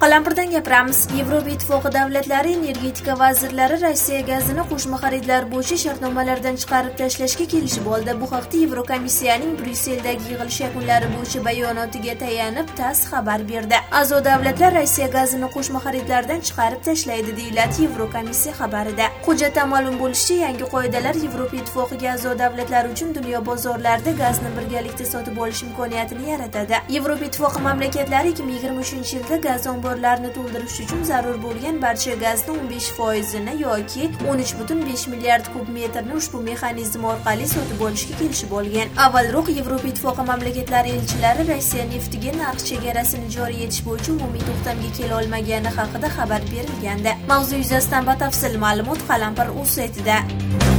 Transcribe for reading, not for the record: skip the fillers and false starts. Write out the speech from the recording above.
Qalampirdan gapiramiz. Yevropa Ittifoqi davlatlari energetika vazirlari Rossiya gazini qo'shma xaridlar bo'yicha shartnomalardan chiqarib tashlashga kelishib oldi. Bu haqda Yevrokomissiyaning Bryusseldagi yig'ilish yakunlari bo'yicha bayonotiga tayanib TASS xabar berdi. A'zo davlatlar Rossiya gazini qo'shma xaridlardan chiqarib tashlaydi, deyiladi Yevrokomissiya xabarida. Hujjatda ma'lum bo'lishicha, yangi qoidalar Yevropa Ittifoqiga a'zo davlatlar uchun dunyo bozorlarida gazni birgalikda sotib olish imkoniyatini yaratadi. Yevropa Ittifoqi mamlakatlari 2023-yilda gaz omborlarini to'ldirish uchun zarur bo'lgan barcha gazni 15% yoki 13,5 milliard kub metrni ushbu mexanizm orqali sotib olishga kelishib olgan. Avvalroq Yevropa Ittifoqi mamlakatlari elchilari Rossiya neftiga narx chegarasini joriy etish bo'yicha umumiy to'xtamga kela olmagani haqida xabar berilgandi. Mavzu yuzasidan batafsil ma'lumot Qalampir.uz saytida.